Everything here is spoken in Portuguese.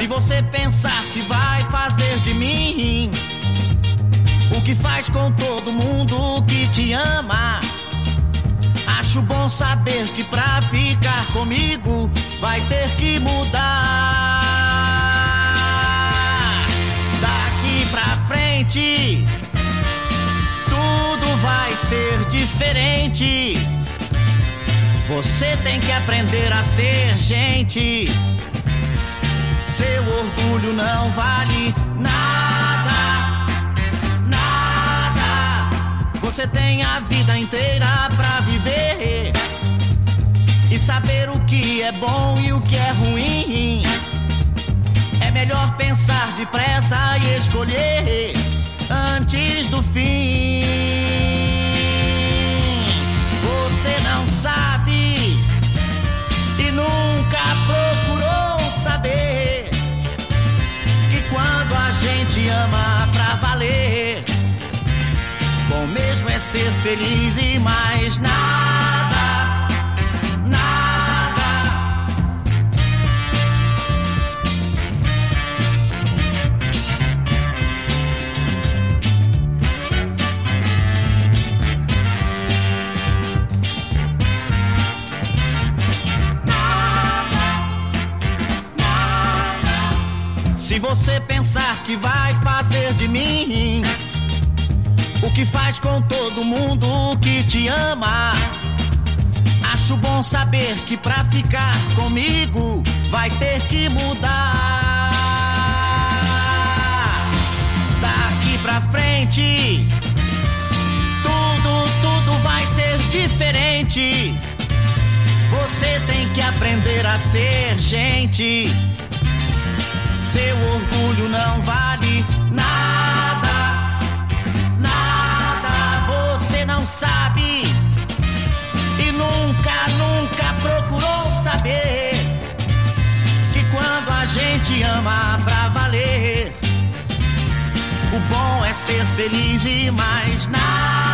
você pensar que vai fazer de mim o que faz com todo mundo que te ama, acho bom saber que pra ficar comigo vai ter que mudar. Daqui pra frente tudo vai ser diferente. Você tem que aprender a ser gente. Seu orgulho não vale nada, nada. Você tem a vida inteira pra viver e saber o que é bom e o que é ruim. É melhor pensar depressa e escolher antes do fim. Você não sabe e nunca procurou saber que quando a gente ama pra valer, bom mesmo é ser feliz e mais nada, nada. Se você pensar que vai fazer de mim o que faz com todo mundo que te ama, acho bom saber que pra ficar comigo vai ter que mudar. Daqui pra frente tudo vai ser diferente. Você tem que aprender a ser gente. Seu orgulho não vale nada, nada. Você não sabe e nunca procurou saber que quando a gente ama pra valer, o bom é ser feliz e mais nada.